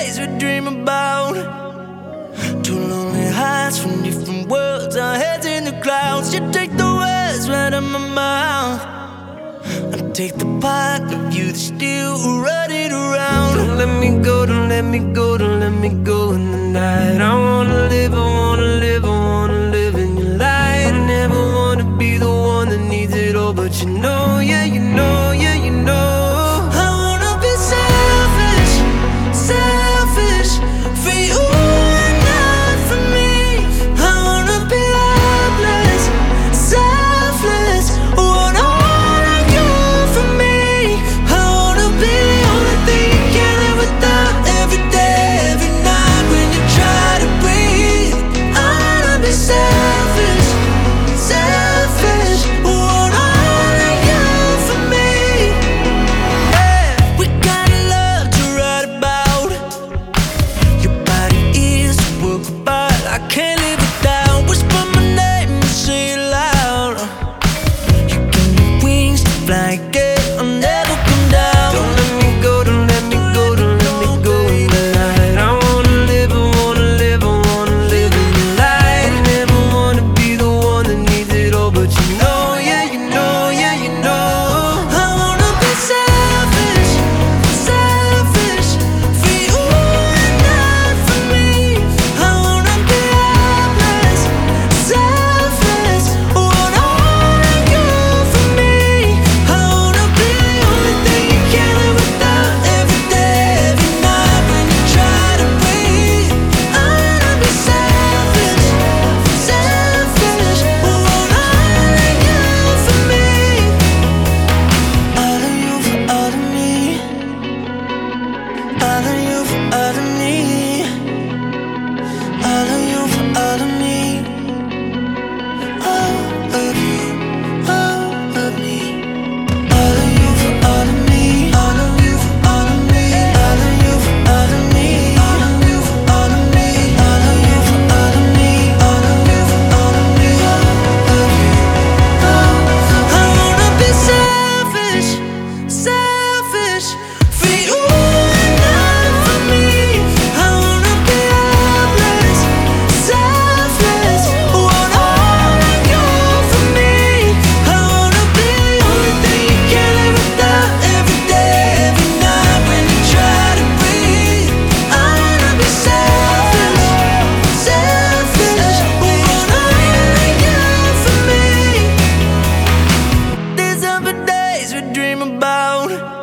days we dream about. Two lonely hearts from different worlds, our heads in the clouds. You take the words right out my mouth. I take the part of you that's still running around. Don't let me go, don't let me go, don't let me go in the night. I wanna live, I wanna live, I wanna live in your light. I never wanna be the one that needs it all, but you know, yeah, you know, yeah, you know. I wanna be selfish, selfish for you and not for me. I wanna be helpless, selfless, want all of you for me. I wanna be the only thing you can't live without. Every day, every night when you try to breathe. I wanna be selfish, selfish, want all of you for me. Yeah, we got a love to write about. Your body is a work of art I can't live without. Whisper my name and say it loud. You give me wings to fly again, I'll never come down. Don't let me go, don't let me go, don't let me go in the night. I wanna live, I wanna live, I wanna live in your light. I never wanna be the one that needs it all, but you know, yeah, you know, yeah, you know. I wanna be selfish, selfish for you and not for me. I wanna be helpless, selfless, want all of you for me. I wanna be the only thing you can't live without. Every day, every night when you try to breathe. I wanna be selfish, selfish, want all of you for me. All of you for all of me. All of you for all of me. All of you for all of me. All of you, all of me. All of you for all of me. All of you for all of me. All of you for all of me. All of you for all of me. All of you for all of me. All of you for all of me. All of you. I wanna be selfish, selfish for you and not for me. I wanna be helpless, selfless, want all of you for me. I wanna be the only thing you can't live without. Every day, every night when you try to breathe. I wanna be selfish, selfish, want all of you for me. These are the days we dream about.